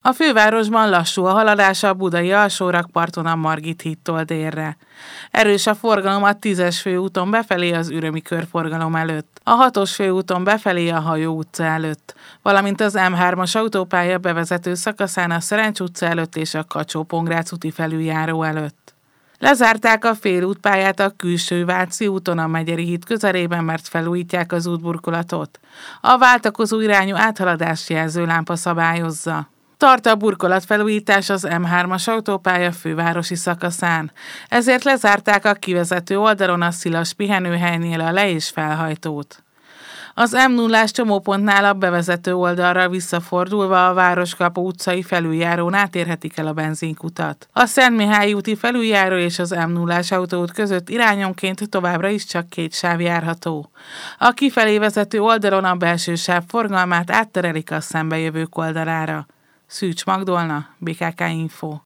A fővárosban lassú a haladása a budai alsórakparton a Margit hídtól délre. Erős a forgalom a 10-es főúton befelé az Ürömi körforgalom előtt, a 6-os főúton befelé a Hajó utca előtt, valamint az M3-as autópálya bevezető szakaszán a Szerencs utca előtt és a Kacsó-Pongrác úti felüljáró előtt. Lezárták a félútpályát a külső Váci úton a Megyeri híd közelében, mert felújítják az útburkolatot. A váltakozó irányú áthaladást jelző lámpa szabályozza. Tart a burkolatfelújítás az M3-as autópálya fővárosi szakaszán, ezért lezárták a kivezető oldalon a Szilas pihenőhelynél a le- és felhajtót. Az M0-ás csomópontnál a bevezető oldalra visszafordulva a Városkapu utcai felüljárón átérhetik el a benzinkutat. A Szentmihályi úti felüljáró és az M0-ás autóút között irányonként továbbra is csak 2 sáv járható. A kifelé vezető oldalon a belső sáv forgalmát átterelik a szembejövők oldalára. Szűcs Magdolna, BKK Info.